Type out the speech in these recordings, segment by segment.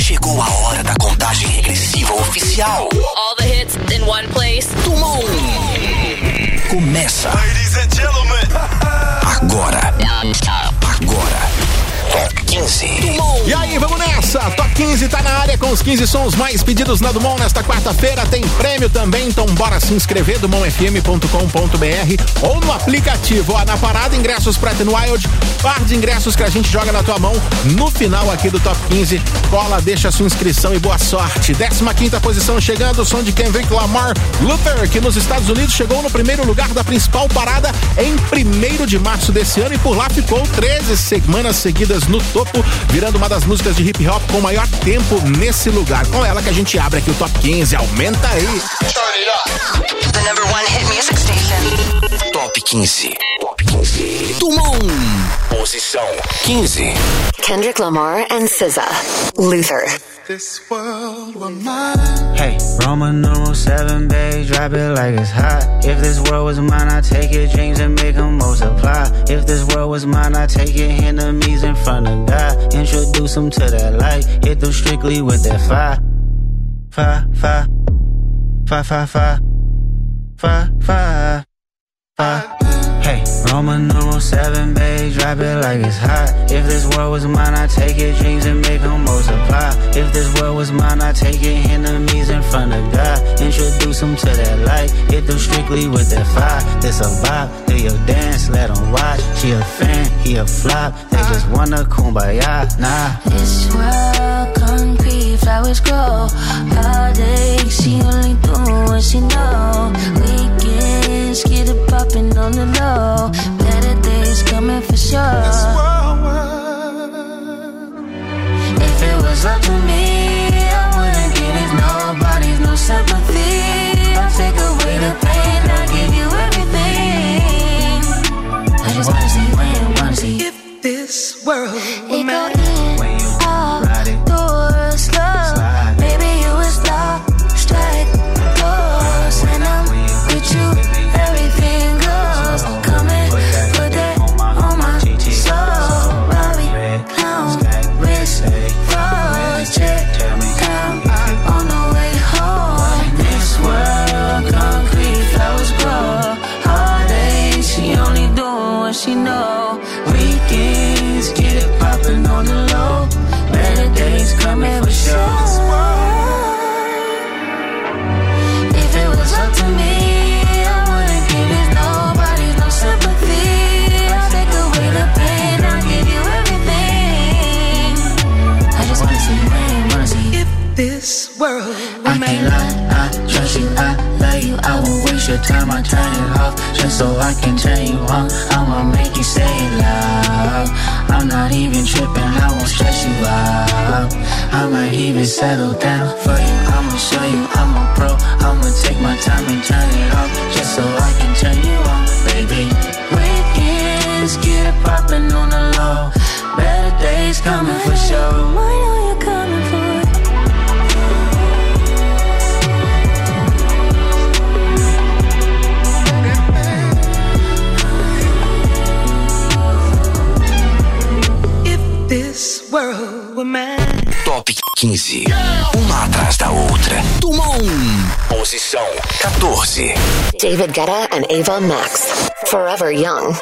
Chegou a hora da contagem regressiva oficial. All the hits in one place. Tumon. Começa. Ladies and gentlemen. Agora. Top 15. Tumon. E aí, vamos nessa! Top 15 tá na área com os 15 sons mais pedidos na Dumont nesta quarta-feira. Tem prêmio também, então bora se inscrever, dumontfm.com.br ou no aplicativo. Ó, na parada, ingressos pra Ten Wild, par de ingressos que a gente joga na tua mão no final aqui do Top 15. Cola, deixa a sua inscrição e boa sorte. 15ª posição chegando, o som de Kendrick Lamar, Luther, que nos Estados Unidos chegou no primeiro lugar da principal parada em 1º de março desse ano e por lá ficou 13 semanas seguidas no topo, virando uma das músicas de hip hop com maior tempo nesse lugar. Com ela que a gente abre aqui o Top 15. Aumenta aí. The number one hit music station. Top 15. Tumon. Posição 15. Kendrick Lamar and SZA, Luther. This world were mine. Hey, Roman numeral 7, babe, drop it like it's hot. If this world was mine, I'd take your dreams and make them multiply. If this world was mine, I'd take your enemies in front of God. Introduce them to that light, hit them strictly with that fire. Fire, fire, fire, fire, fire, fire, fire, fire. Hey, Roman numeral 7, babe, drop it like it's hot. If this world was mine, I'd take your dreams and make them multiply. If this world was mine, I'd take your enemies in front of God. Introduce them to that light, hit them strictly with that fire. This a vibe, do your dance, let them watch. She a fan, he a flop, they just wanna kumbaya, nah. This world concrete, flowers grow. Heartache, she only do what she know. Weekends, get it poppin' on the low. Better days coming for sure. If it was up to me, I wouldn't give it nobody's no sympathy. I'll take away the pain, I'll give you everything. I just wanna see when, wanna see If this world were it mine. go in, out, door, slow. Maybe you would stop, strike, pause. When I'm with you, everything goes. Come and put that on my soul. Robbie, clown, wrist, froze, check, down, on the way home. This world, concrete, flowers grow. Heartache, she only doing what she know. Weekends, get it poppin' on the low. Better days coming for sure. If it was up to me, I wouldn't give it nobody no sympathy. I'll take away the pain, I'll give you everything. I just wanna see when, wanna see If this world were I can't lie, I trust you, I love you. I won't waste your time, I turn it off just so I can turn you on. I'ma make you say it loud. I'm not even tripping, I won't stress you out. I might even settle down for you. I'ma show you I'm a pro. I'ma take my time and turn it off just so I can turn you on, baby. Weekends, get it poppin' on the low. Better days coming for sure. what are you coming for? If this world were mine. Top 15. Uma atrás da outra. Tumon. Posição 14. David Guetta and Ava Max, Forever Young.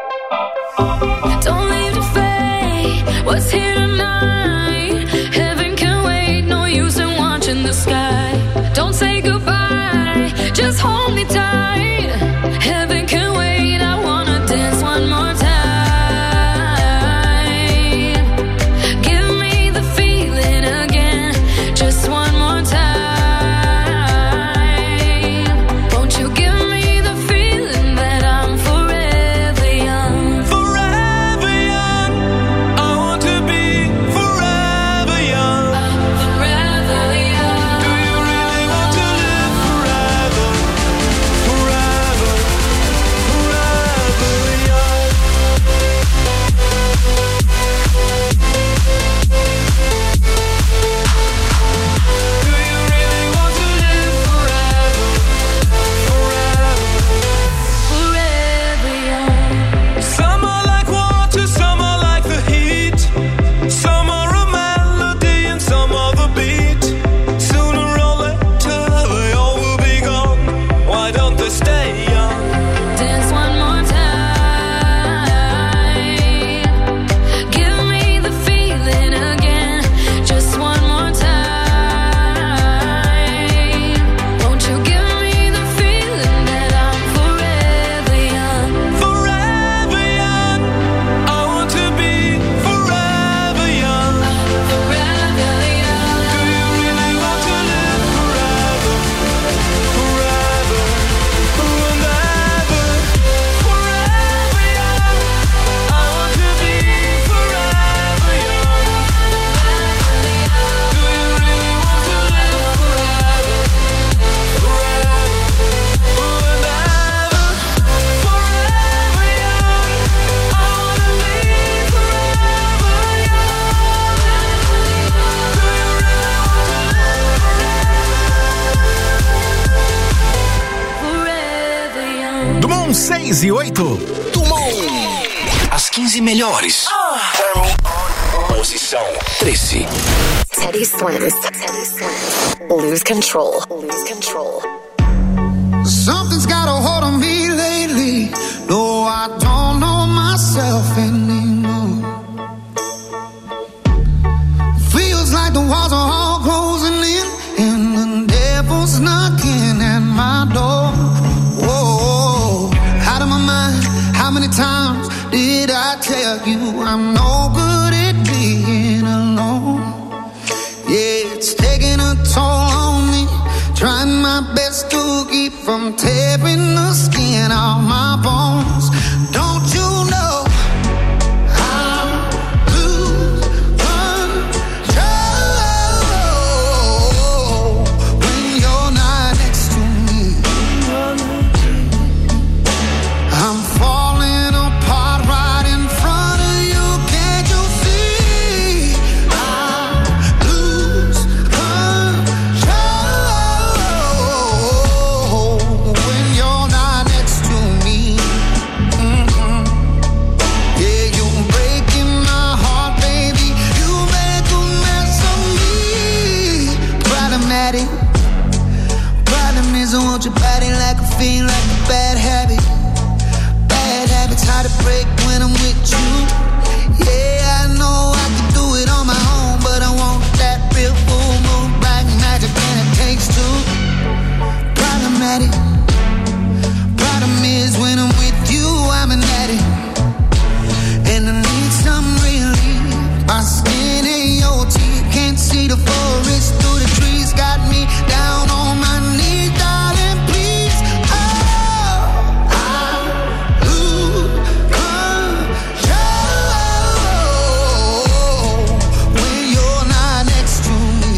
Don't leave the fate. What's here tonight? Heaven can wait. No use in watching the sky. Don't say goodbye. Just hold me tight. Heaven can wait. I wanna dance one more time. Give me the feeling again. Just one more time. Won't you give me the feeling that I'm forever young? Forever young. I want to be 10:08. As 15 melhores. Posição 13. Teddy Swims. Lose control. Something's got a hold on me lately. No, I don't know myself anymore. Feels like the walls are all closing in, and the devil's knocking at my door. Whoa, out of my mind. How many times did I tell you I'm no good at being alone? Yeah, it's taking a toll on me. Trying my best to keep from tearing the skin off my bones. Don't you know I lose control when you're not next to me? I'm falling apart right in front of you. Can't you see? I lose control when you're not next to me. Yeah, you're breaking my heart, baby. You make a mess of me. Problematic. Problem is I want your body like a fiend, like a bad habit. Bad habits hard to break when I'm with you. Yeah, I know I can do it on my own, but I want that real full moon, black magic, and it takes two. Problematic. Problem is when I'm with you, I'm an addict, and I need some relief. My skin ain't your teeth, can't see the forest through the trees. Got me down on my knees, darling, please. Oh, I lose control when you're not next to me.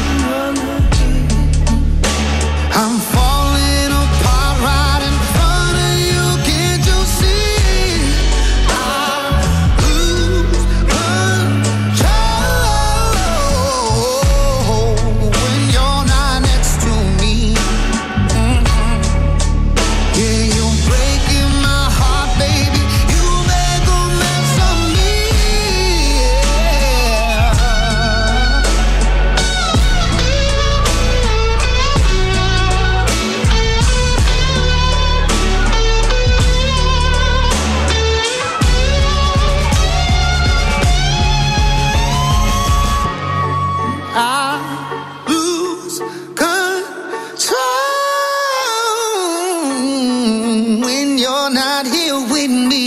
I'm falling apart right in front of you. Can't you see? I lose control when you're not next to me. Yeah, you're breaking my heart, baby. You make a mess of me. I lose control when you're not here with me.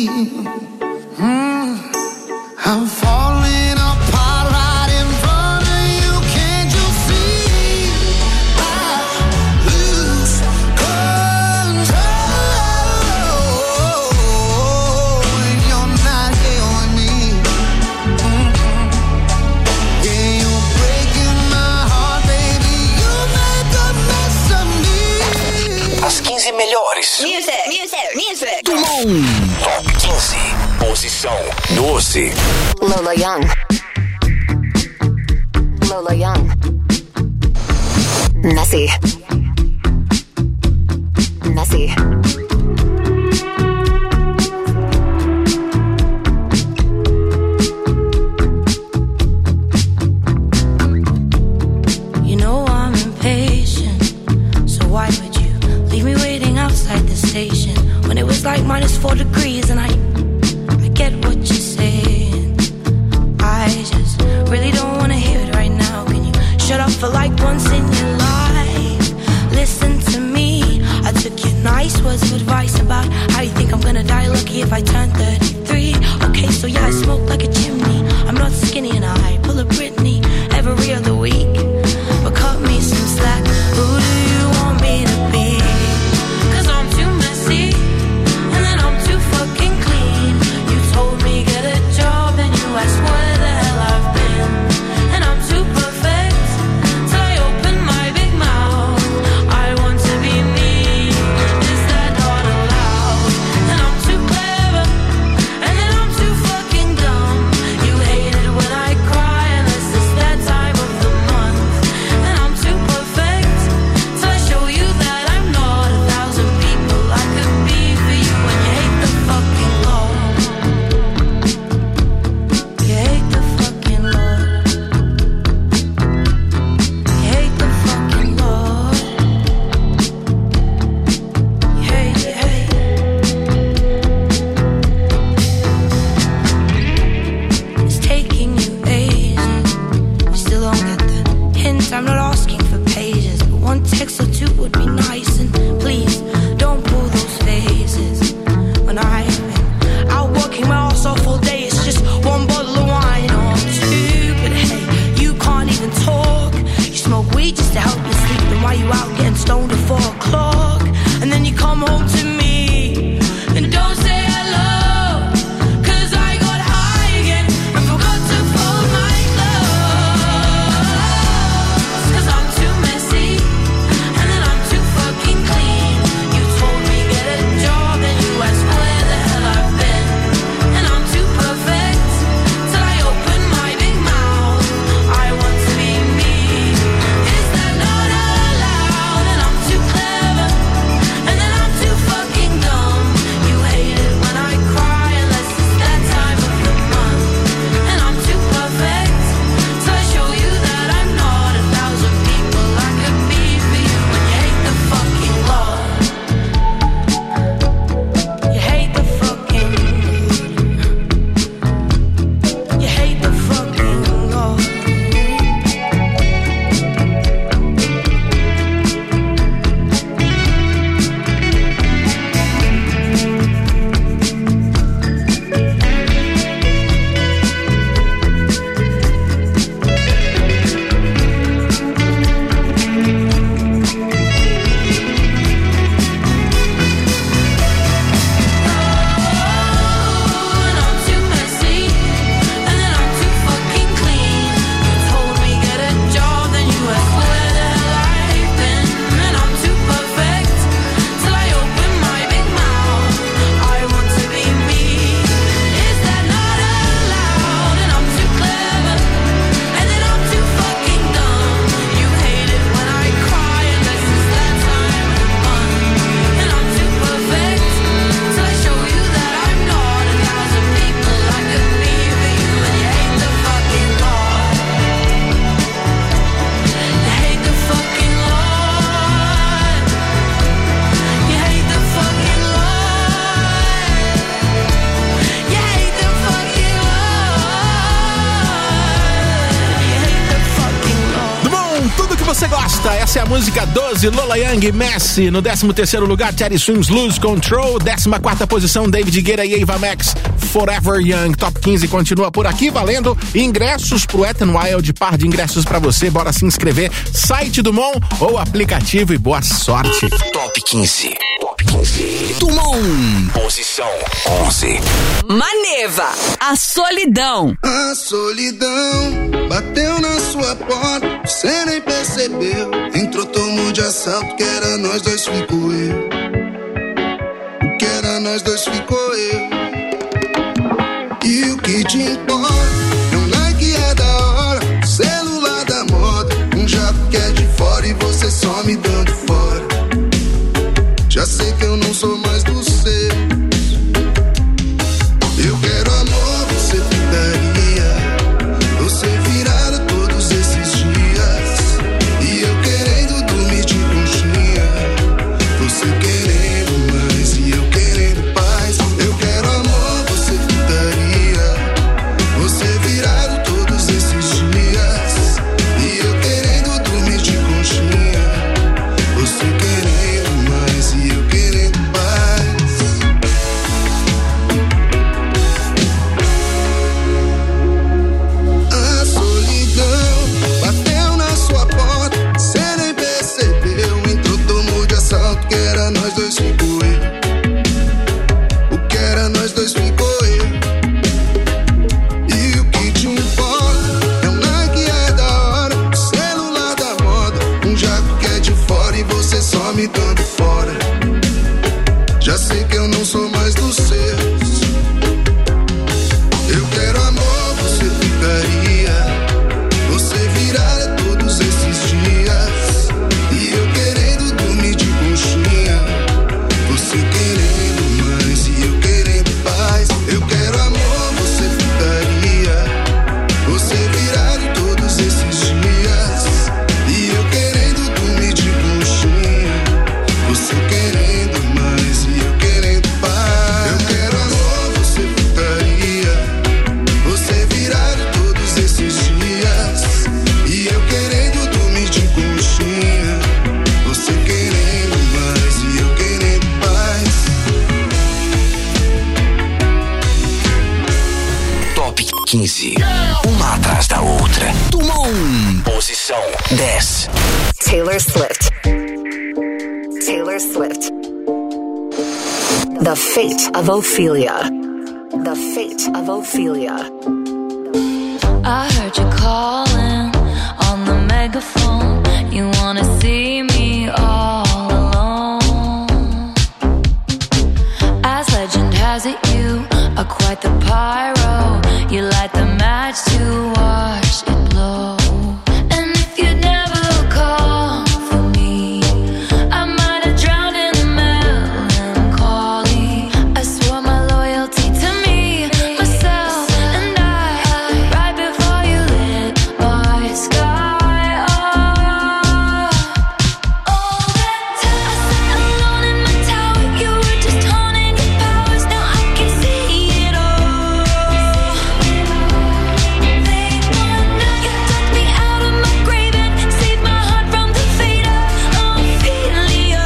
I'm falling apart right in front of you. Can't you see? I lose control when you're not here with me. Yeah, you're breaking my heart, baby. You make a mess of me. As 15 melhores. Music. Top 15. Posição 12. Lola Young. Messy. You know I'm impatient, so why would you leave me waiting outside the station when it was like -4 degrees? And I get what you're saying. I just really don't wanna hear it right now. Can you shut up for like once in your life? você gosta. Essa é a música 12, Lola Young, Messi. No 13º lugar, Teddy Swims, Lose Control. 14ª posição, David Guetta e Ava Max, Forever Young. Top 15 continua por aqui, valendo ingressos pro Wet n Wild, par de ingressos pra você. Bora se inscrever, site do Mon ou aplicativo, e boa sorte. Top 15. Top 15. Dumont. Posição 11. Maneva, a solidão. A solidão bateu na sua porta, você nem percebeu. Entrou, tomou de assalto, que era nós dois, ficou eu. O que era nós dois, ficou eu. E o que te importa é um like é da hora, celular da moda, um jato que é de fora e você só me dando fora. Já sei que eu não sou mais do seu. Eu quero amor, você putaria, você virada todos esses dias, e eu querendo dormir de conchinha, você querendo mais e eu querendo paz. Eu quero amor, você putaria, você virado todos esses dias, e eu querendo dormir de conchinha, você querendo mais e eu querendo paz. A solidão bateu na sua porta, cê nem percebeu. Entrou, tomou de assalto, que era nós dois, ficou eu. O que era nós dois, ficou eu. E o que te importa é um Nike é da hora, celular da moda, um jaco que é de fora e você só me dando fora. Já sei que eu não sou mais dos seus. Eu quero amor, você ficaria, você virada todos esses dias, e eu querendo dormir de conchinha, você querendo mais e eu querendo paz. Eu quero amor, você ficaria, você virada todos esses dias, e eu querendo dormir de conchinha, você querendo mais e eu querendo paz. Eu quero amor, você ficaria, você virado todos esses dias, e eu querendo dormir de conchinha, você querendo mais e eu querendo paz. Top 15. Uma atrás da outra. Dumont. Posição 10. Taylor Swift. Taylor Swift. The Fate of Ophelia. The Fate of Ophelia. I heard you calling on the megaphone. You wanna see me all alone. As legend has it, you are quite the pyro. You light the match to watch it blow. And if you'd never call for me, I might have drowned in the melancholy. I swore my loyalty to me, myself, and I, right before you lit my sky up. All that time I sat alone in my tower, you were just honing your powers. Now I can see it all. Late one night, you took me out of my grave and saved my heart from the fate of Ophelia.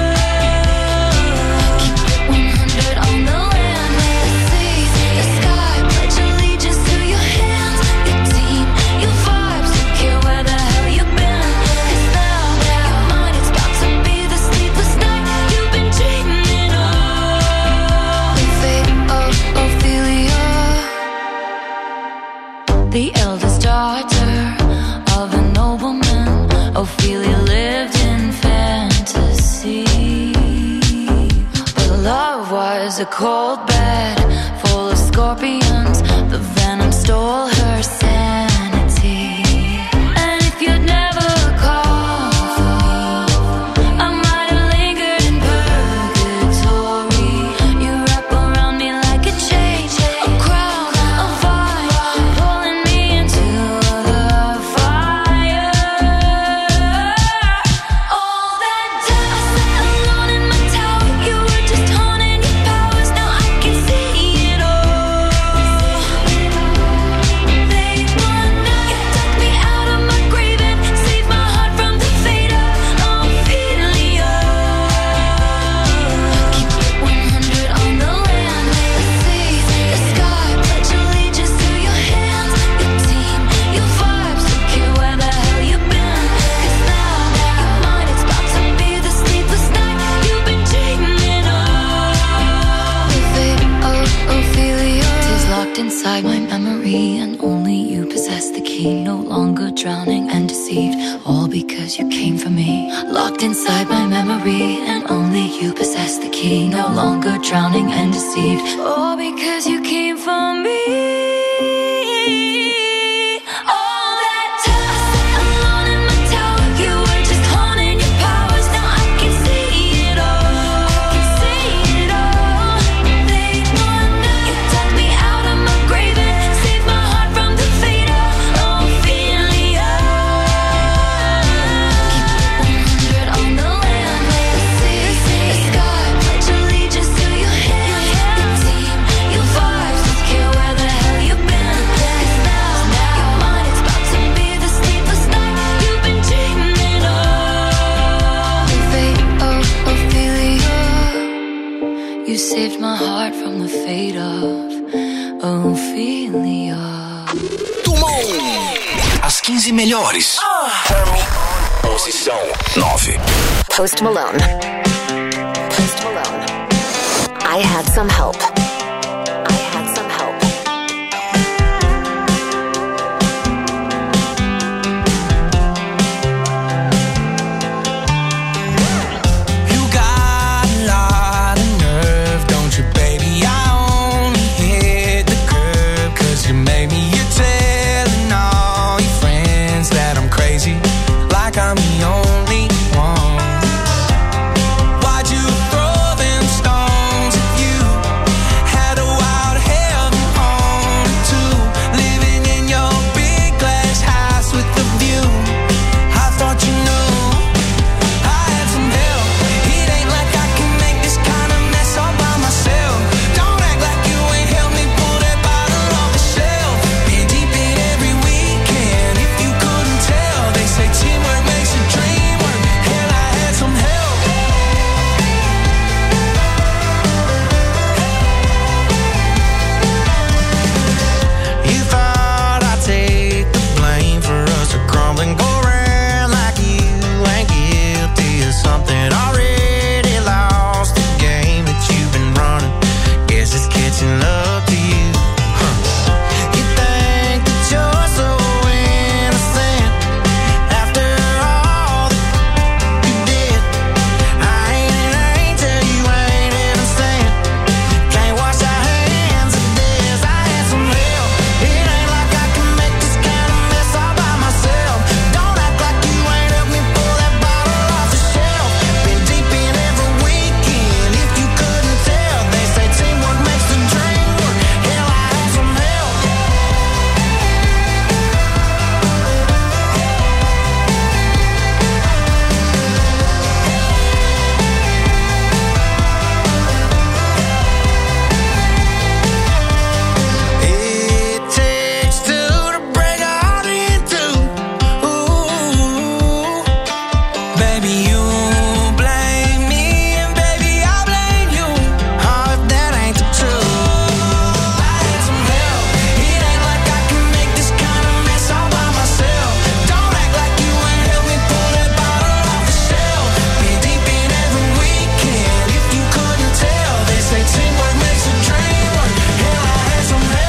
Keep it 100 on the land, the sea, the sky. Pledge allegiance to your hands, your team, your vibes. Don't care where the hell you've been, 'cause now you're mine. It's about to be the sleepless night you've been dreaming of. The fate of Ophelia, the eldest daughter of a nobleman. Ophelia lived in fantasy, but love was a cold bed full of scorpions. The venom stole her sanity. And if you'd never call for me, I might have lingered in purgatory. You wrap around me like a chain, a crown, a vine, pulling me into the fire. All that time I sat alone in my tower, you were just honing your powers. Now I can see possess the key. No longer drowning and deceived, all because you came for me. Locked inside my memory, and only you possess the key. No longer drowning and deceived, all because you came for me. Saved my heart from the fate of Ophelia. Dumont. As 15 melhores. Posição 9. Post Malone. Post Malone. I had some help. I had some help. I'm the only one. Why'd you throw them stones if you had a wild heaven on too? Living in your big glass house with the view. I thought you knew I had some help. It ain't like I can make this kind of mess all by myself. Don't act like you ain't helped me pull that bottle off the shelf. Been deep in every weekend. If you couldn't tell, they say teamwork makes a dream work. Hell, I had some help. You thought I'd take the blame for us to crumble and go around like you ain't guilty of something already lost. The game that you've been running, guess it's catching up to you. You think that you're so innocent after all that you did. I ain't an angel, you ain't innocent. Can't wash our hands of this. I had some help. It ain't like I can make this kind of mess all by myself. Don't act like you ain't helped me pull that bottle off the shelf. Been deep in every weekend. If you couldn't tell, they say teamwork makes the dream work. Hell, I had some help. It takes two to break a heart in two. Ooh, baby, you blame me, and baby, I blame you. Oh, if that ain't the truth. I had some help. It ain't like I can make this kind of mess all by myself. Don't act like you ain't helped me pull that bottle off the shelf. Been deep in every weekend. If you couldn't tell, they say teamwork makes a dream work. Hell, I had some help.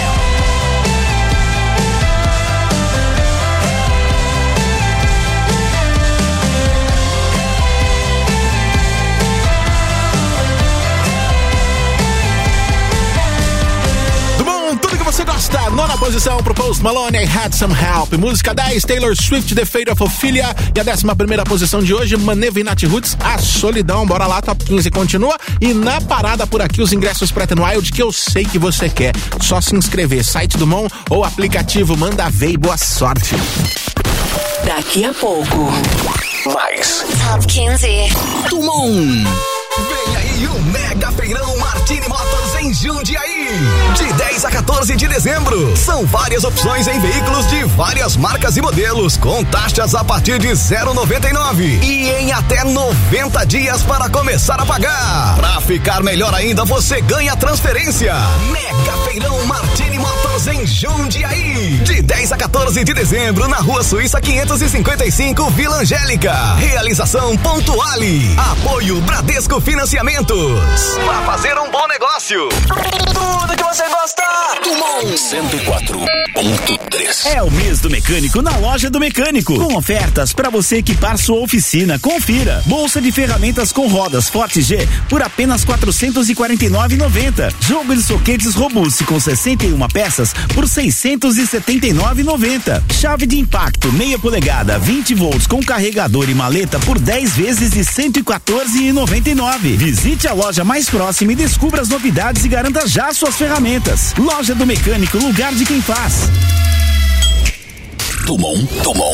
Dumont, tudo que você gosta. Nona posição pro Post Malone, I Had Some Help. Música 10, Taylor Swift, The Fate of Ophelia. E a 11ª posição de hoje, Maneva e Nath Roots, A Solidão. Bora lá, Top 15 continua. E na parada por aqui, os ingressos pra Ten Wild, que eu sei que você quer. Só se inscrever, site Dumont ou aplicativo Manda Ver e boa sorte. Daqui a pouco. Mais. Top 15. Dumont. Vem aí o Mega Feirão Martini Motors em Jundiaí. De 10 a 14 de dezembro. São várias opções em veículos de várias marcas e modelos, com taxas a partir de 0,99 e em até 90 dias para começar a pagar. Pra ficar melhor ainda, você ganha transferência. Mega Feirão Martini Motors em Jundiaí. De 10 a 14 14 de dezembro, na Rua Suíça 555, Vila Angélica. Realização Pontuale. Apoio Bradesco Financiamentos. Vá fazer um bom negócio. Tudo que você gosta. Dumont 104.3. É o mês do mecânico na Loja do Mecânico, com ofertas para você equipar sua oficina. Confira: bolsa de ferramentas com rodas Forte G por apenas R$ 449,90. Jogo de soquetes Robuste com 61 peças por R$ 679,90. Chave de impacto meia polegada 20 volts com carregador e maleta por 10 vezes de R$ 114,99. Visite a loja mais próxima e descubra as novidades e garanta já suas ferramentas. Loja do Mecânico, lugar de quem faz. Dumont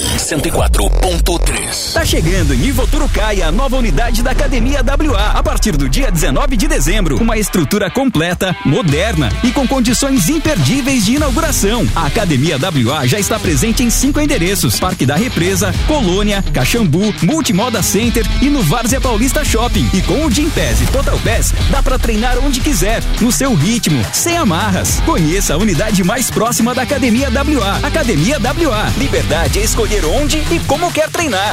104.3. Tá chegando em Ivoturucaia a nova unidade da Academia WA a partir do dia 19 de dezembro. Uma estrutura completa, moderna e com condições imperdíveis de inauguração. A Academia WA já está presente em 5 endereços: Parque da Represa, Colônia, Caxambu, Multimoda Center e no Várzea Paulista Shopping. E com o Gym Pass e Total Pass dá pra treinar onde quiser, no seu ritmo, sem amarras. Conheça a unidade mais próxima da Academia WA. Academia WA. Liberdade é escolher onde e como quer treinar.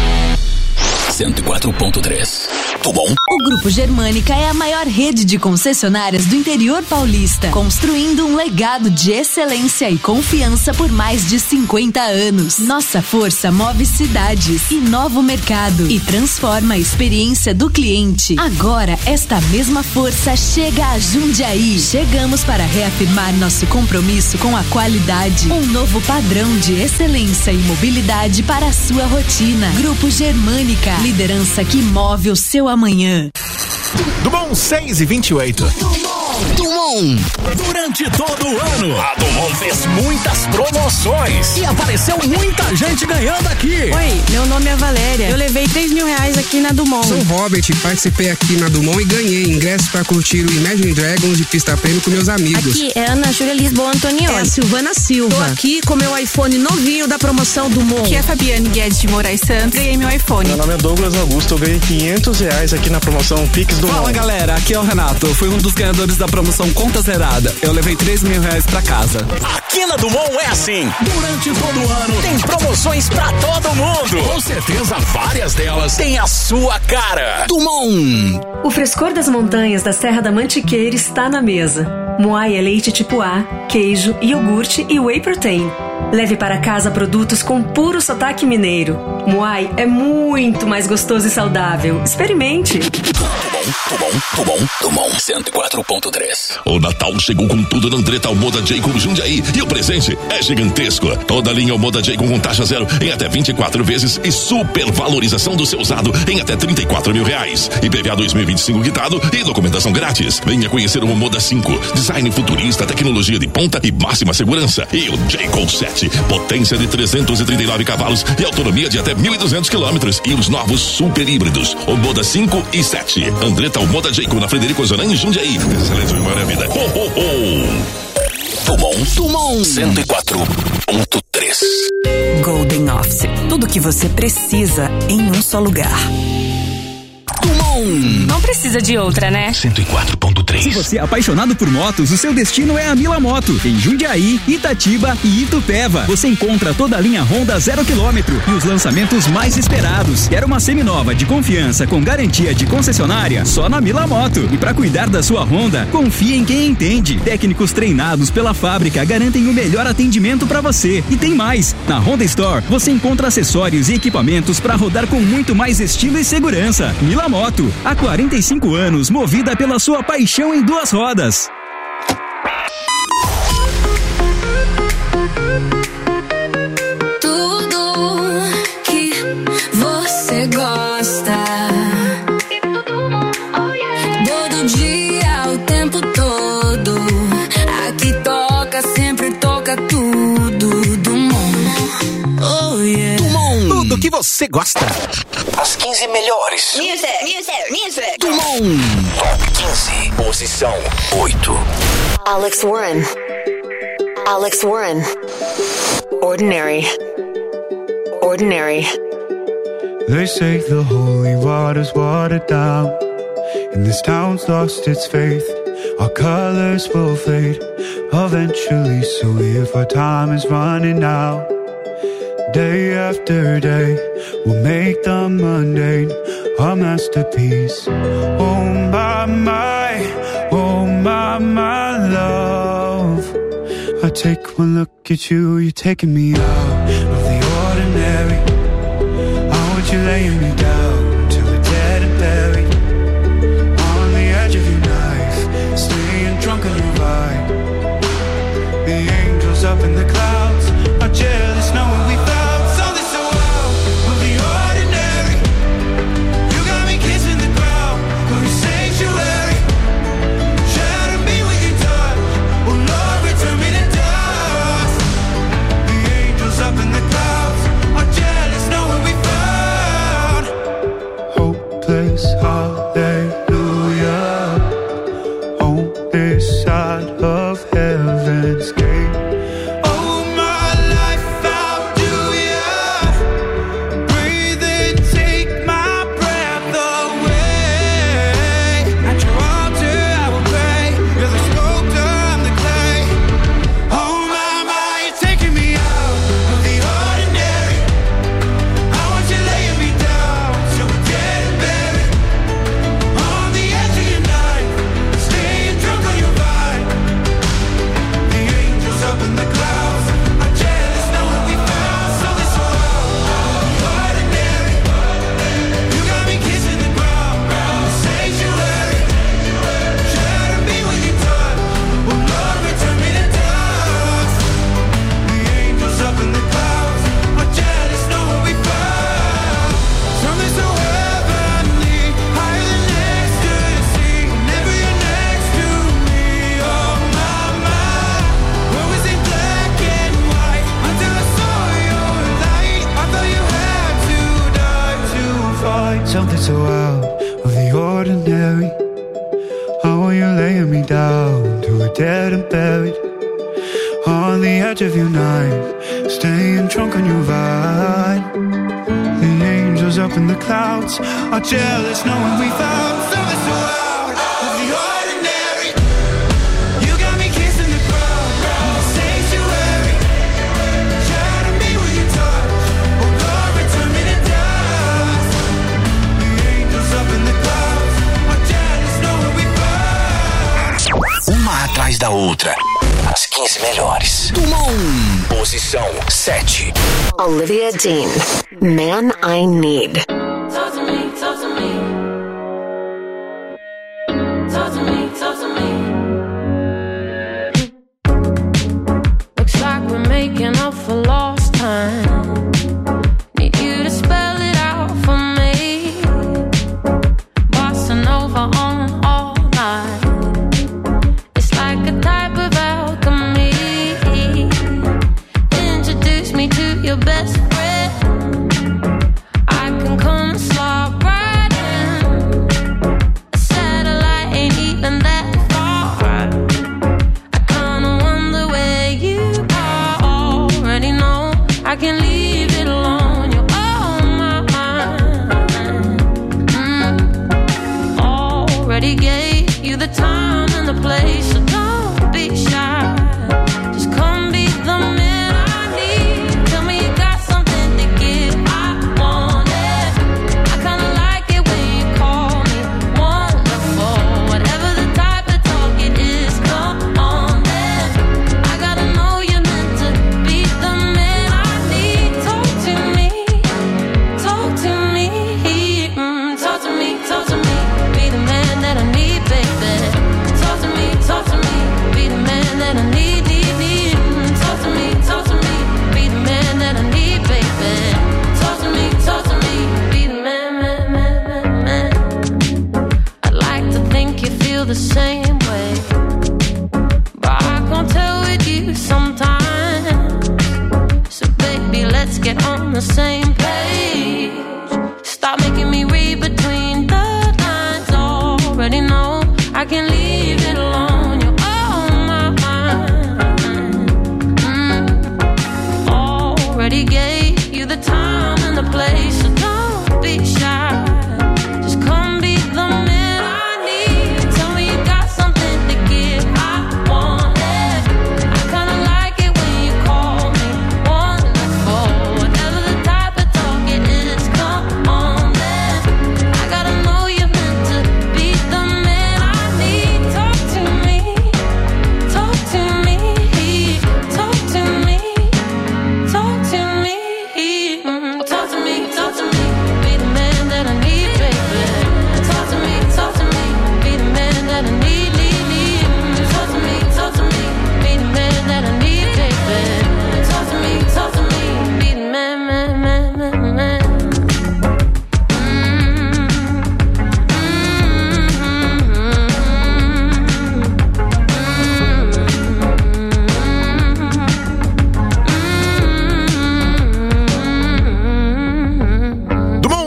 104.3. Dumont. O Grupo Germânica é a maior rede de concessionárias do interior paulista, construindo um legado de excelência e confiança por mais de 50 anos. Nossa força move cidades, inova o mercado e transforma a experiência do cliente. Agora, esta mesma força chega a Jundiaí. Chegamos para reafirmar nosso compromisso com a qualidade, um novo padrão de excelência e mobilidade para a sua rotina. Grupo Germânica, liderança que move o seu amanhã. Dumont 6:28. Dumont. Durante todo o ano, a Dumont fez muitas promoções e apareceu muita gente ganhando aqui. Oi, meu nome é Valéria. Eu levei R$3.000 aqui na Dumont. Sou Robert, participei aqui na Dumont e ganhei ingressos para curtir o Imagine Dragons de pista prêmio com meus amigos. Aqui é Ana Júlia Lisboa Antonioni. É a Silvana Silva. Tô aqui com meu iPhone novinho da promoção Dumont. Aqui é a Fabiane Guedes de Moraes Santos. Ganhei meu iPhone. Meu nome é Douglas Augusto. Eu ganhei R$500 aqui na promoção Pix Dumont. Fala galera, aqui é o Renato. Eu fui um dos ganhadores da promoção Conta Zerada. Eu levei R$3.000 pra casa. Aqui na Dumont é assim. Durante todo o ano tem promoções pra todo mundo. Com certeza várias delas têm a sua cara. Dumont. O frescor das montanhas da Serra da Mantiqueira está na mesa. Moai é leite tipo A, queijo, iogurte e whey protein. Leve para casa produtos com puro sotaque mineiro. Moai é muito mais gostoso e saudável. Experimente. Dumont 104.3. O Natal chegou com tudo na Andretta Almoda Jacob Jundiaí e o presente é gigantesco. Toda a linha Almoda Jacob com taxa zero em até 24 vezes e supervalorização do seu usado em até R$34.000. IPVA 2025 quitado e documentação grátis. Venha conhecer o Almoda 5. Design futurista, tecnologia de ponta e máxima segurança. E o Jacob 7. Potência de 339 cavalos e autonomia de até 1.200 quilômetros. E os novos super híbridos. Almoda 5 e 7. Andretta Almoda Jacob na Frederico Zoran em Jundiaí. Excelente memória vida. Ho, ho, ho. Dumont 104.3. Golden Office. Tudo que você precisa em um só lugar. Dumont. Não precisa de outra, né? 104.3. Se você é apaixonado por motos, o seu destino é a Mila Moto. Em Jundiaí, Itatiba e Itupeva. Você encontra toda a linha Honda 0 km e os lançamentos mais esperados. Quer uma seminova de confiança com garantia de concessionária? Só na Mila Moto. E para cuidar da sua Honda, confie em quem entende. Técnicos treinados pela fábrica garantem o melhor atendimento para você. E tem mais. Na Honda Store, você encontra acessórios e equipamentos para rodar com muito mais estilo e segurança. Mila Moto. Há 45 anos, movida pela sua paixão em duas rodas. Tudo que você gosta, todo dia, o tempo todo. Aqui toca, sempre toca tudo. Dumont. Oh yeah. Dumont. Tudo que você gosta. As 15 melhores. Music. Dumont. Top 15. Posição 8. Alex Warren. Ordinary. They say the holy water's watered down, and this town's lost its faith. our colors will fade eventually. So if our time is running out, day after day, we'll make the mundane a masterpiece. Oh my, love. I take one look at you, you're taking me out of the ordinary. I want you laying me down till we're dead and buried. On the edge of your knife, staying drunk on your ride. The angels up in the clouds are jealous knowing we found something so out of the ordinary. You got me kissing the ground of your sanctuary. Shatter me with your touch, oh Lord, return me to dust. The angels up in the clouds are jealous knowing we found hopeless hallelujah on this side of heaven's gate. Oh my life, I'll do ya. Breathe and take my breath away. At your altar I will pray. You're the sculptor, I'm the clay. Oh my, you're taking me out of the ordinary. I want you laying me down till we're dead and buried. On the edge of your knife, staying drunk on your vine. The angels up in the clouds are jealous knowing we found something so out of the ordinary. You got me kissing the ground, the sanctuary. Shatter me with your touch, oh Lord, return me to dust. The angels up in the clouds are jealous knowing we found something so heavenly, higher than ecstasy. Whenever you're next to me, oh my, what was in black and white until I saw your light. I thought you had to die to find something so out of the ordinary. I want you laying me down till we're dead and buried. On the edge of your knife, staying drunk on your vine. The angels up in the clouds are jealous knowing we found something so out of the ordinary. You got me kissing the ground, the sanctuary. Shatter me with your touch, oh Lord, return me to dust. The angels up in the clouds are jealous knowing we found. Uma atrás da outra. As 15 melhores. Posição 7. Olivia Dean, Man I Need. Talk to me, talk to me. Talk to me, talk to me. Looks like we're making up for lost time. Need you to spell it out for me. Bossa Nova on all night. It's like a type of alchemy. Introduce me to your best friend. I can come slide right in. A satellite ain't even that far. I kinda wonder where you are. Already know I can leave it alone. You're on my mind. Already gave you the time and the place, so don't be shy. Just come be the man I need. Tell me you got something to give. I want it. I kinda like it when you call me wonderful. Whatever the type of talk it is, come on then. I gotta know you're meant to be the man I need. Talk to me, talk to me. Talk to me, talk to me. Be the man that I need, baby. Talk to me, be the man that I need, need. Talk to me, be the man that I need, baby. Talk to me, be the man. I'd like to think you feel the same way, but I can't tell with you sometimes. So baby, let's get on the same page. Stop making me read between the lines. Already know I can leave it alone. You're on my mind. Already gave you the time and the place, so don't be shy. Just come be the man I need. Tell me you got something to give.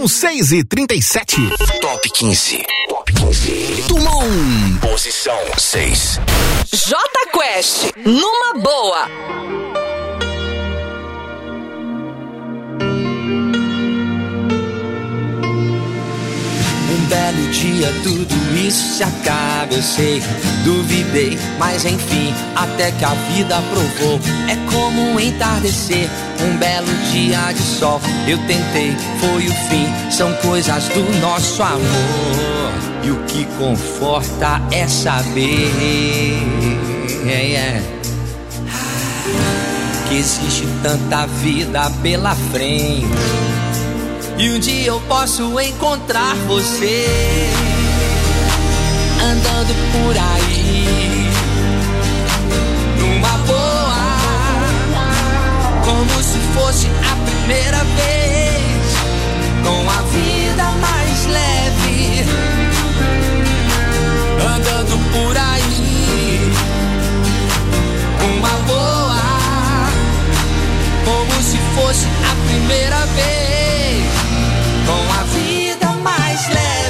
São 6h37. Top 15. Top 15. Dumont. Posição 6. Jota Quest, numa boa. Um belo dia tudo isso se acaba, eu sei. Duvidei, mas enfim, até que a vida provou. É como um entardecer, um belo dia de sol. Eu tentei, foi o fim, são coisas do nosso amor. E o que conforta é saber que existe tanta vida pela frente. E um dia eu posso encontrar você andando por aí numa boa, como se fosse a primeira vez, com a vida mais leve, andando por aí numa boa, como se fosse a primeira vez, com a vida mais leve.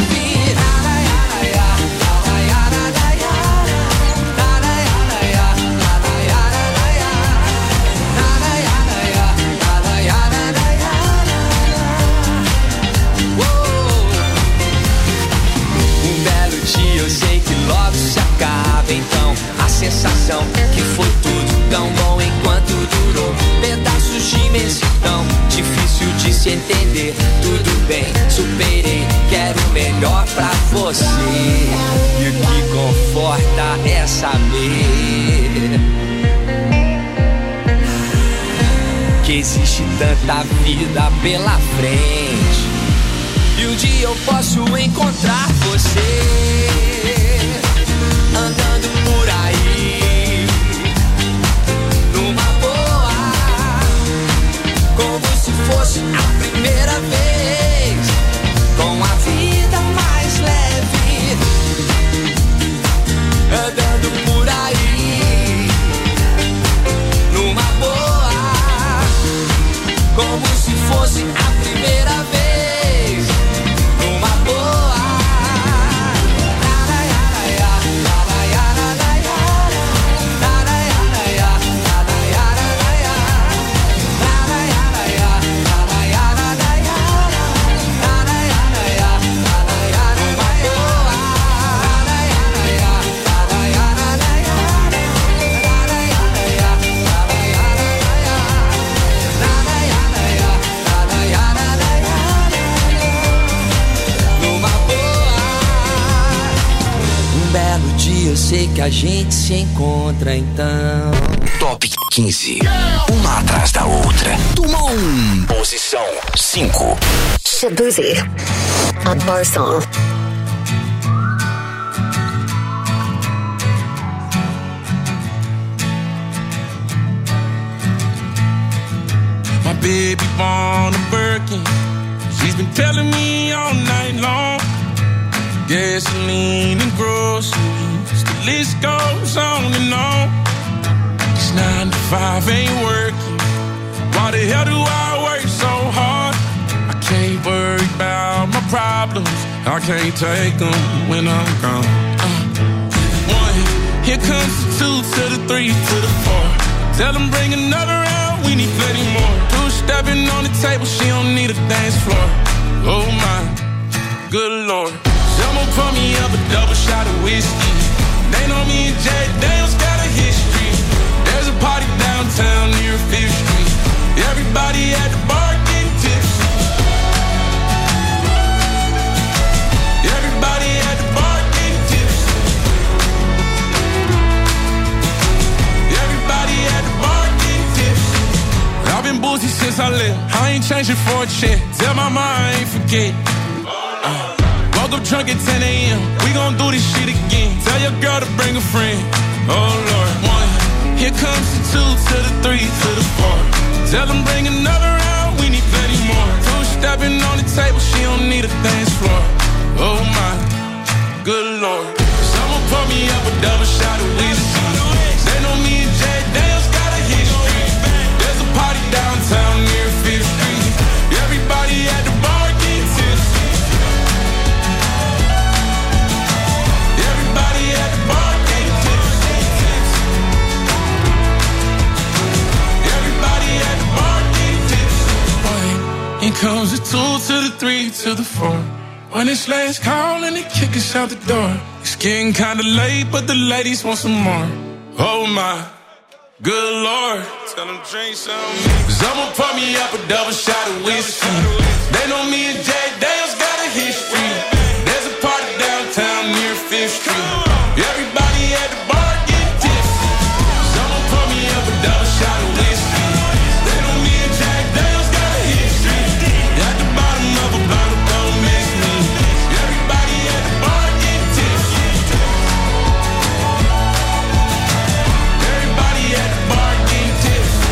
Um belo dia eu sei que logo se acaba, então a sensação que foi tudo tão bom enquanto durou. Pedaços de imensidão, difícil de se entender. Tudo bem, superei, quero o melhor pra você. E o que conforta é saber que existe tanta vida pela frente. E um dia eu posso encontrar você andando por aí numa boa, como se fosse a primeira vez, com a vida mais leve, andando por aí numa boa, como se fosse a primeira vez, numa boa. Eu sei que a gente se encontra então. Top 15. Uma atrás da outra. Dumont. Posição 5. Shabuzi. A bar song. My baby born a Birkin. She's been telling me all night long. Gasoline and groceries, the list goes on and on. This 9 to 5 ain't working. Why the hell do I work so hard? I can't worry about my problems. I can't take them when I'm gone. 1, here comes the 2 to the 3 to the 4. Tell them bring another round, we need plenty more. 2 stepping on the table, she don't need a dance floor. Oh my, good Lord. Someone pour me up a double shot of whiskey. They know me and Jay Daniels got a history. There's a party downtown near 5th Street. Everybody at the bar getting tipsy. Everybody at the bar getting tipsy. Everybody at the bar getting tipsy. I've been boozy since I left. I ain't changing for a check. Tell my mom I ain't forget. Woke up drunk at 10 a.m. We gon' do this shit again. Tell your girl to bring a friend. Oh Lord. 1, here comes the 2 to the 3 to the 4. Tell them bring another round, we need plenty more. 2 stepping on the table, she don't need a dance floor. Oh my, good Lord. Someone pour me up a double shot of whiskey. They know me and Jay Daniels got a history. There's a party downtown near 5th Street. Everybody at the bar getting tipsy. it comes to 2 to the 3 to the 4. When it's last call and they kick us out the door. It's getting kinda late, but the ladies want some more. Oh my, good Lord. Tell them drink some. Cause I'ma pour me up a double shot of whiskey. They know me and Jack Dale's got a history. There's a party downtown near 5th Street. Everybody at the bar get tipsy. Cause I'ma pour me up a double shot of whiskey. They know me and Jack Dale's got a history. At the bottom of a bottle, don't miss me. Everybody at the bar get tipsy. Everybody at the bar get tipsy.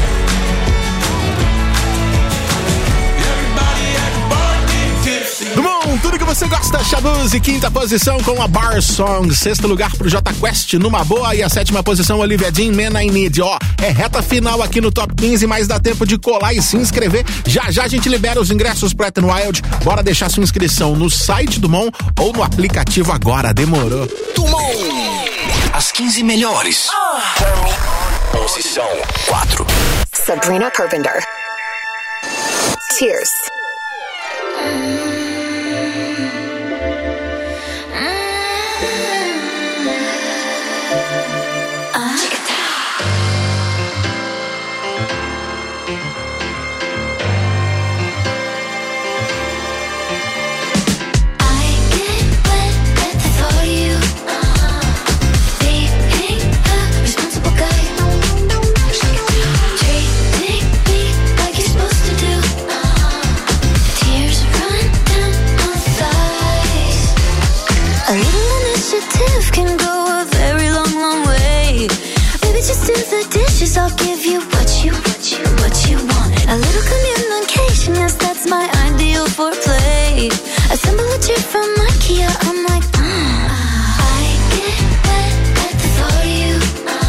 Everybody at the bar get tipsy. Bom, tudo que você gosta, Shabuzi, 5ª posição com a Bar Song, 6º lugar pro Jota Quest, Numa Boa, e a 7ª posição, Olivia Dean, Man I Need. Ó, é reta final aqui no Top 15, mas dá tempo de colar e se inscrever. Já já a gente libera os ingressos pro Wet n Wild. Bora deixar sua inscrição no site do Mon ou no aplicativo agora, demorou. As 15 melhores. Posição 4. Sabrina Carpenter. Tears. Can go a very long, long way. Baby, just do the dishes. I'll give you what you want. A little communication, yes, that's my ideal for play. Assemble a chair from IKEA. I'm like, I get wet at the thought of you.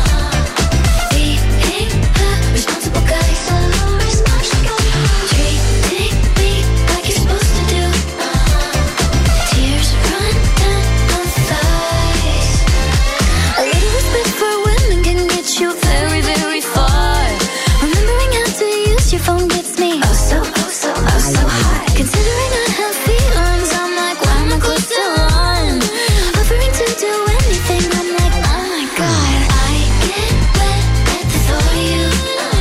Being a responsible guy, so responsible. Treating me like you're supposed to do. Tears run down my thighs. A little respect for women can get you very, very far. Remembering how to use your phone gets me oh so high. Considering I have feelings, I'm like, why am I close to one? Offering to do anything, I'm like, oh my god. I get wet at the thought of you.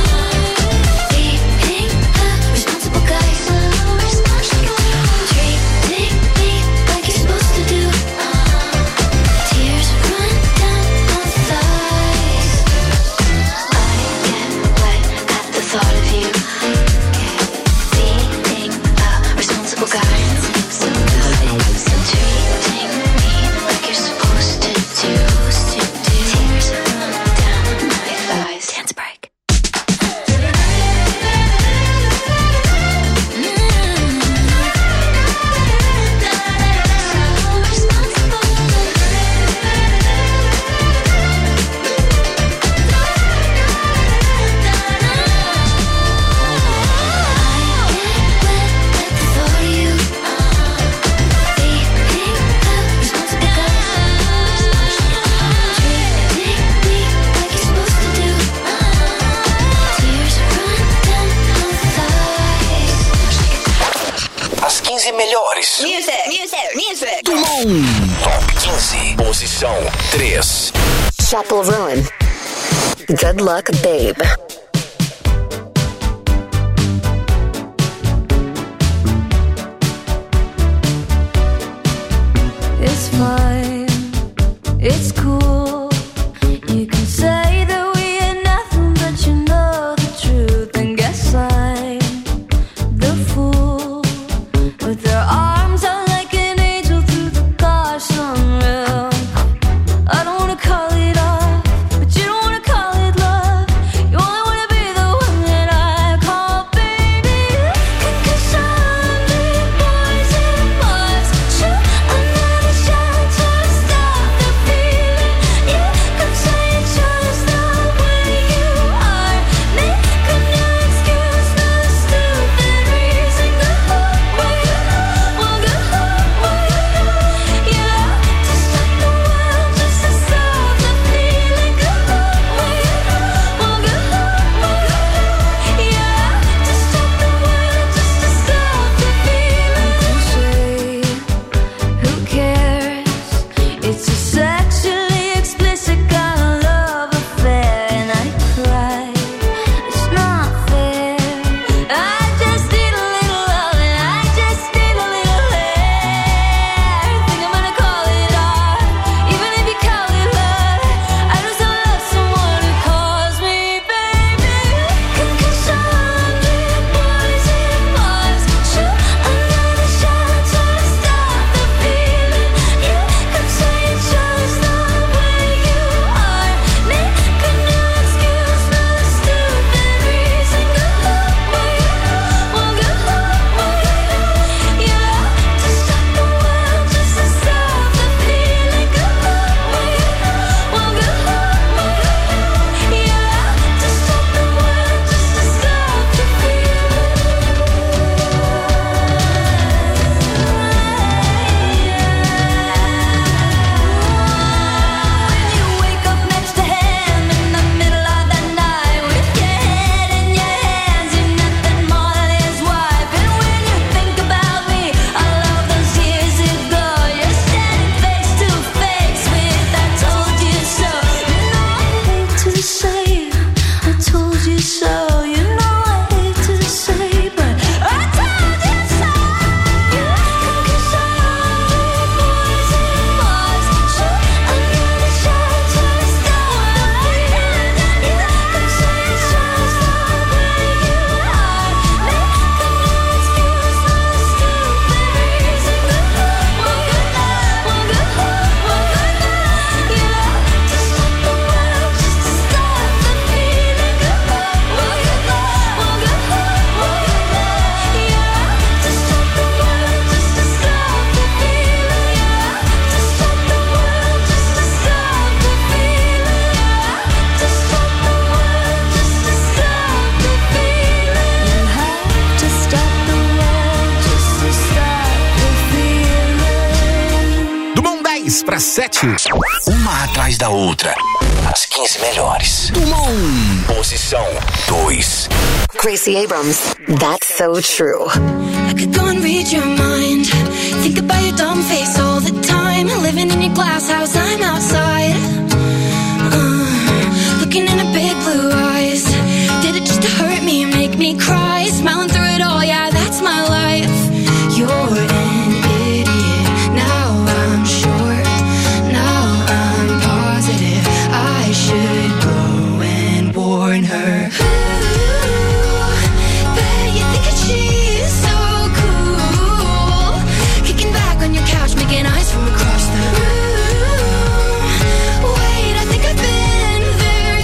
Being a responsible guy, so responsible. Treating me like you're supposed to do. Tears run down my thighs. I get wet at the thought of you. Being a responsible guy, so treating me like you're supposed to do. Tears run down my thighs. Dance break. As 15 melhores. Music. Do Mon. Top 15. Posição 3. Chapel Roan. Good luck, babe. It's fine. It's cool. You can say that we ain't nothing, but you know the truth. And guess I'm the fool with their arms out like an angel through the car sunroof. I don't wanna call it off, but you don't wanna call it love. You only wanna para 7. Uma atrás da outra. As 15 melhores. Número 1. Posição 2. Gracie Abrams, That's So True. I could go and read your mind. Think about your dumb face all the time. Living in your glass house, I'm outside. Looking in her big blue eyes. Did it just to hurt me and make me cry? Smiling through it all, yeah, that's my life. You're an idiot. Now I'm sure. Now I'm positive. I should go and warn her. Bet you think that she's so cool. Kicking back on your couch, making eyes from across the room. Wait, I think I've been there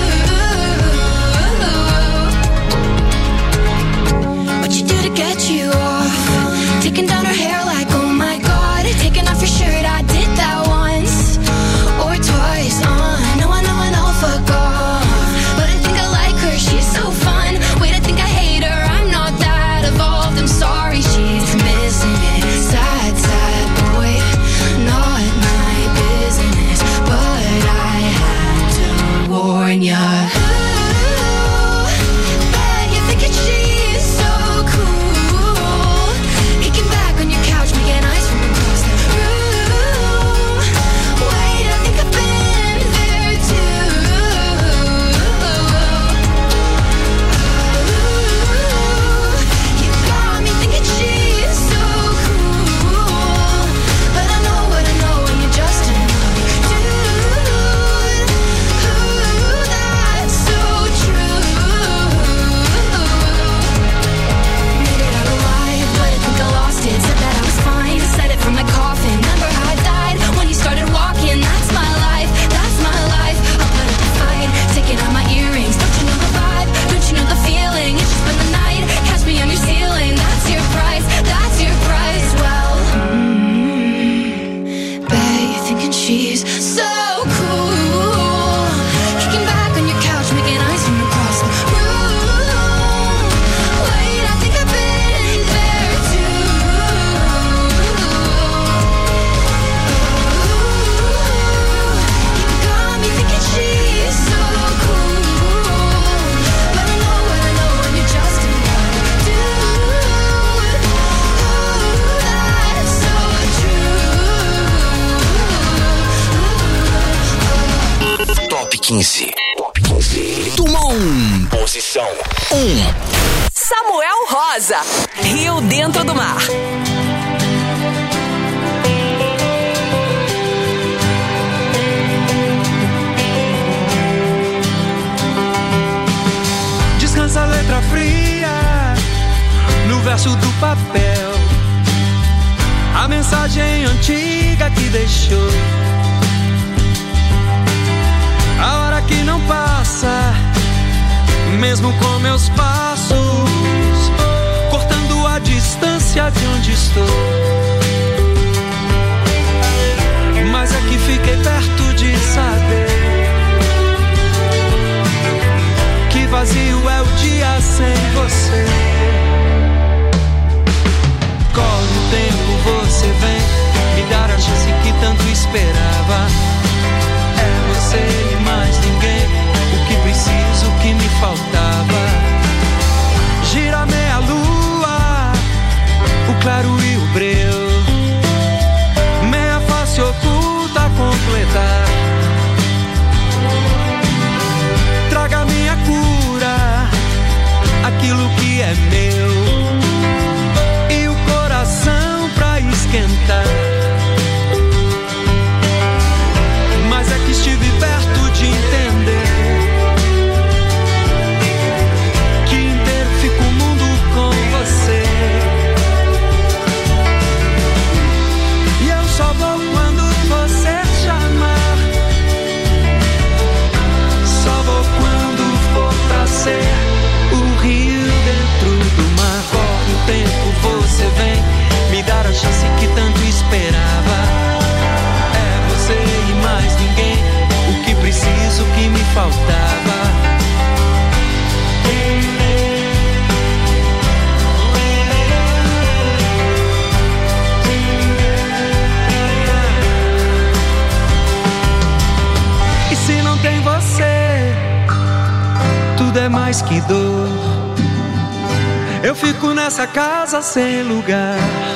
too. What you do to get you off? Taking down her hair like, oh my god. Taking off your shirt, I did that once or twice. I know, fuck off. But I think I like her, she's so fun. Wait, I think I hate her, I'm not that evolved. I'm sorry, she's missing it. Sad, sad boy, not my business. But I had to warn ya. Bet you think that she's so cool. Kicking back on your couch, making eyes from across the room. Wait, I think I've been there too. You got me thinking she's so cool. But I know what I know, and you're just another dude. That's so true. Made it out alive, but I think I lost it. Said that I was fine, said it from my coffin. Remember how I died when you started walking? That's my life, that's my life. I'll put up a fight, taking out my earrings. Don't you know the vibe? Don't you know the feeling? It's just been the night, catch me on your ceiling. That's your price, that's your price. Well, bet you're thinking she's so cool. Kicking back on your couch, making eyes from across the room. Wait, I think I've been there too. You got me thinking she's so cool. But I know what I know, and you're just another dude. That's so true. Top 15. Top 15. Número 1. Posição 1. Samuel Rosa, Rio Dentro do Mar. Descansa a letra fria no verso do papel. A mensagem antiga que deixou. A hora que não passa, mesmo com meus passos, cortando a distância de onde estou. Mas é que fiquei perto de saber que vazio é o dia sem você. Corre o tempo, você vem me dar a chance que tanto esperava. É você e mais ninguém, o que preciso, o que me faltava. Gira meia lua, o claro e o breu, meia face oculta a completar. Traga minha cura, aquilo que é meu, e o coração pra esquentar. Mas é que estive perto de entender que inteiro fica o mundo com você. E eu só vou quando você chamar. Só vou quando for pra ser o rio dentro do mar. que dor. Eu fico nessa casa sem lugar.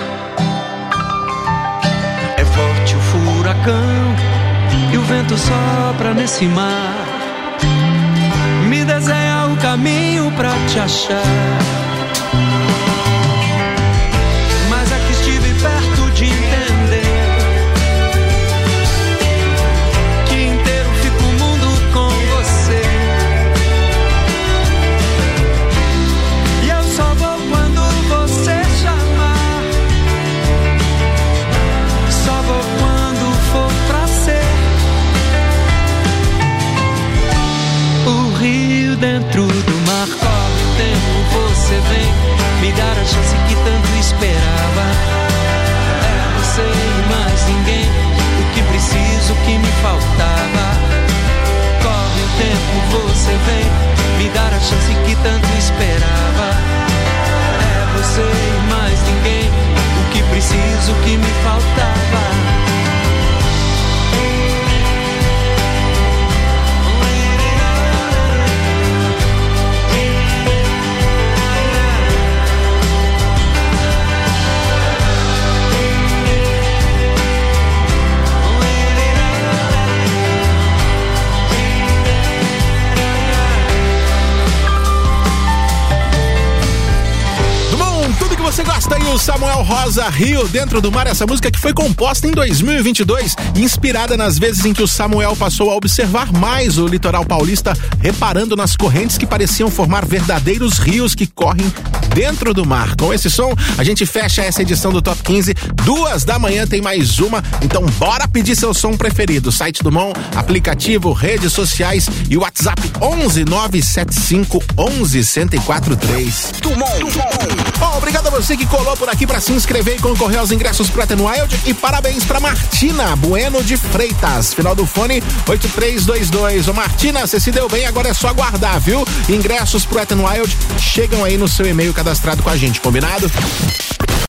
É forte o furacão e o vento sopra nesse mar. Me desenha o caminho pra te achar. Mas aqui estive perto de entender que inteiro fica o mundo com você. E eu só vou quando você chamar. Só vou quando for pra ser. O rio dentro do mar, corre o tempo, você vem me dar a chance que tanto esperava. É você e mais ninguém, o que preciso, o que me faltava. Corre o tempo, você vem me dar a chance que tanto esperava. É você e mais ninguém, o que preciso, o que me faltava. Você gosta aí, o Samuel Rosa, Rio Dentro do Mar, essa música que foi composta em 2022, inspirada nas vezes em que o Samuel passou a observar mais o litoral paulista, reparando nas correntes que pareciam formar verdadeiros rios que correm dentro do mar. Com esse som, a gente fecha essa edição do Top 15, 2h tem mais uma, então bora pedir seu som preferido. Site do Mon, aplicativo, redes sociais e o WhatsApp 11 975 11 1043. Bom, obrigado a você que colou por aqui pra se inscrever e concorrer aos ingressos pro Wet n Wild, e parabéns pra Martina Bueno de Freitas, final do fone 8322. Ô Martina, você se deu bem, agora é só aguardar, viu? Ingressos pro Wet n Wild chegam aí no seu e-mail cadastrado com a gente, combinado?